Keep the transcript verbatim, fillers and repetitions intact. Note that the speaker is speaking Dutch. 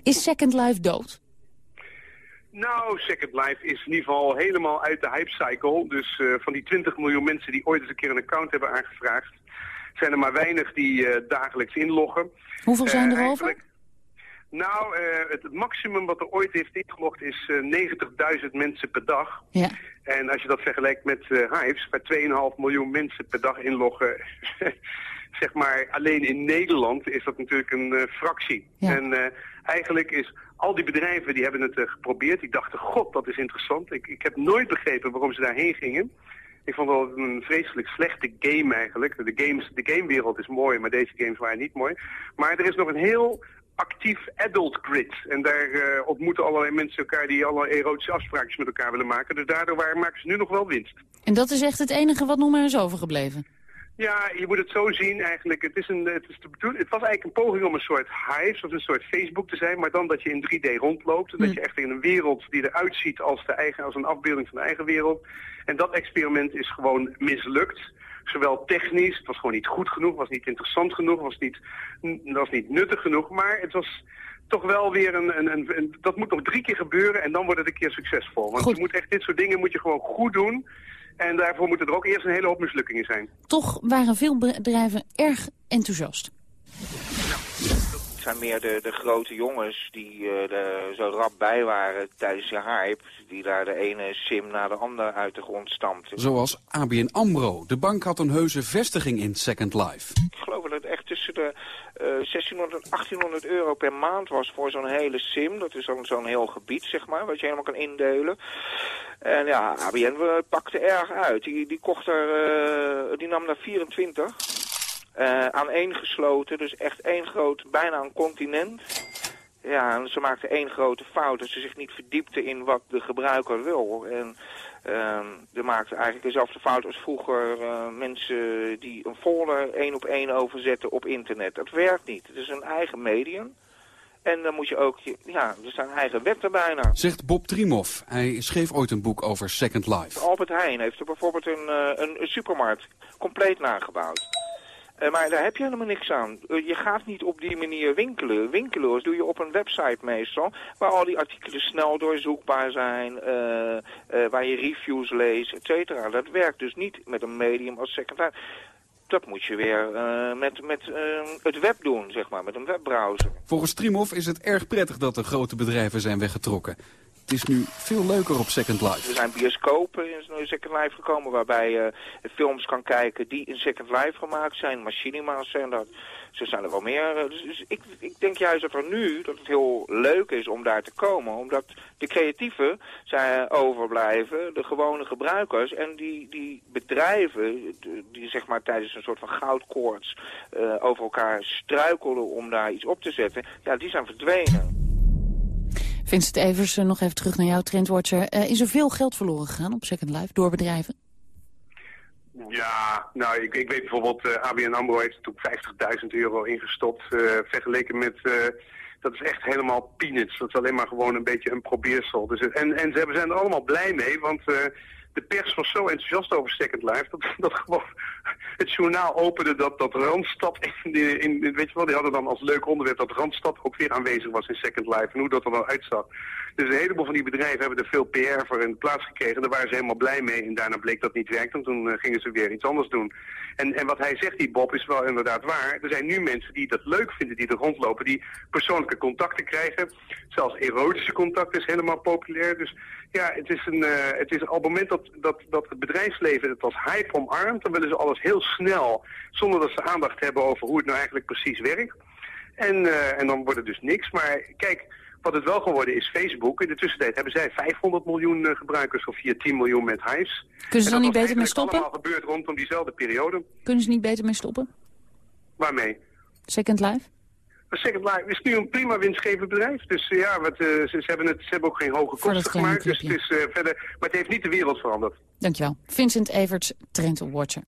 Is Second Life dood? Nou, Second Life is in ieder geval helemaal uit de hype-cycle. Dus uh, van die twintig miljoen mensen die ooit eens een keer een account hebben aangevraagd, zijn er maar weinig die uh, dagelijks inloggen. Hoeveel zijn er uh, over? Nou, uh, het, het maximum wat er ooit heeft ingelogd is uh, negentigduizend mensen per dag. Ja. En als je dat vergelijkt met uh, Hives, waar twee komma vijf miljoen mensen per dag inloggen, zeg maar alleen in Nederland is dat natuurlijk een uh, fractie. Ja. En uh, eigenlijk is al die bedrijven die hebben het uh, geprobeerd. Die dachten, god, dat is interessant. Ik, ik heb nooit begrepen waarom ze daarheen gingen. Ik vond wel een vreselijk slechte game eigenlijk. De, games, de gamewereld is mooi, maar deze games waren niet mooi. Maar er is nog een heel actief adult grid. En daar uh, ontmoeten allerlei mensen elkaar die allerlei erotische afspraakjes met elkaar willen maken. Dus daardoor waar, maken ze nu nog wel winst. En dat is echt het enige wat nog maar is overgebleven? Ja, je moet het zo zien eigenlijk. Het, is een, het, is te bedoelen, het was eigenlijk een poging om een soort Hives of een soort Facebook te zijn, maar dan dat je in drie D rondloopt. En dat je echt in een wereld die eruit ziet als, de eigen, als een afbeelding van de eigen wereld. En dat experiment is gewoon mislukt. Zowel technisch, het was gewoon niet goed genoeg, was niet interessant genoeg, was niet, was niet nuttig genoeg. Maar het was toch wel weer een, een, een, een... Dat moet nog drie keer gebeuren en dan wordt het een keer succesvol. Want je moet echt dit soort dingen moet je gewoon goed doen. En daarvoor moeten er ook eerst een hele hoop mislukkingen zijn. Toch waren veel bedrijven erg enthousiast. Het zijn meer de, de grote jongens die uh, er zo rap bij waren tijdens de hype, die daar de ene sim naar de ander uit de grond stampten. Zoals A B N AMRO. De bank had een heuse vestiging in Second Life. Ik geloof dat het echt tussen de uh, zestienhonderd en achttienhonderd euro per maand was voor zo'n hele sim. Dat is zo'n zo'n heel gebied, zeg maar, wat je helemaal kan indelen. En ja, A B N pakte erg uit. Die, die kocht er, uh, die nam daar vierentwintig. Uh, aaneengesloten, dus echt één groot, bijna een continent. Ja, en ze maakten één grote fout, dat ze zich niet verdiepten in wat de gebruiker wil. En uh, ze maakten eigenlijk dezelfde fout als vroeger uh, mensen die een folder één op één overzetten op internet. Dat werkt niet. Het is een eigen medium. En dan moet je ook, ja, er zijn eigen wetten bijna. Zegt Bob Trimov. Hij schreef ooit een boek over Second Life. Albert Heijn heeft er bijvoorbeeld een, uh, een, een supermarkt compleet nagebouwd. Uh, maar daar heb je helemaal niks aan. Uh, je gaat niet op die manier winkelen. Winkelen doe je op een website meestal, waar al die artikelen snel doorzoekbaar zijn, uh, uh, waar je reviews leest, et cetera. Dat werkt dus niet met een medium als Second Life. Dat moet je weer uh, met, met uh, het web doen, zeg maar, met een webbrowser. Volgens Trimov is het erg prettig dat de grote bedrijven zijn weggetrokken. Het is nu veel leuker op Second Life. Er zijn bioscopen in Second Life gekomen waarbij je uh, films kan kijken die in Second Life gemaakt zijn. Machinima's zijn dat. Zo zijn er wel meer. Dus, dus ik, ik denk juist dat er nu, dat het heel leuk is om daar te komen. Omdat de creatieven zijn overblijven, de gewone gebruikers. En die, die bedrijven, die zeg maar tijdens een soort van goudkoorts uh, over elkaar struikelden om daar iets op te zetten. Ja, die zijn verdwenen. Vincent Evers, nog even terug naar jou, Trendwatcher. Uh, is er veel geld verloren gegaan op Second Life door bedrijven? Ja, nou, ik, ik weet bijvoorbeeld, uh, A B N AMRO heeft er toen vijftigduizend euro ingestopt. Uh, vergeleken met, uh, dat is echt helemaal peanuts. Dat is alleen maar gewoon een beetje een probeersel. Dus, en, en ze zijn er allemaal blij mee, want uh, de pers was zo enthousiast over Second Life, dat, dat gewoon het journaal opende dat, dat Randstad, in, de, in, weet je wel, die hadden dan als leuk onderwerp dat Randstad ook weer aanwezig was in Second Life en hoe dat er dan uitzag. Dus een heleboel van die bedrijven hebben er veel P R voor in plaats gekregen. Daar waren ze helemaal blij mee en daarna bleek dat niet werkt en toen uh, gingen ze weer iets anders doen. En, en wat hij zegt, die Bob, is wel inderdaad waar. Er zijn nu mensen die dat leuk vinden, die er rondlopen, die persoonlijke contacten krijgen. Zelfs erotische contacten is helemaal populair. Dus ja, het is, een, uh, het is op het moment dat, dat, dat het bedrijfsleven het als hype omarmt, dan willen ze alles heel snel, zonder dat ze aandacht hebben over hoe het nou eigenlijk precies werkt. En, uh, en dan wordt het dus niks. Maar kijk, wat het wel geworden is Facebook. In de tussentijd hebben zij vijfhonderd miljoen uh, gebruikers of via tien miljoen met Hives. Kunnen ze dan niet beter mee stoppen? Dat is allemaal gebeurd rondom diezelfde periode. Kunnen ze niet beter mee stoppen? Waarmee? Second Life? Second Life is nu een prima winstgevend bedrijf. Dus uh, ja, wat, uh, ze, ze, hebben het, ze hebben ook geen hoge kosten gemaakt. Dus het is, uh, verder, maar het heeft niet de wereld veranderd. Dankjewel. Vincent Everts, Trend Watcher.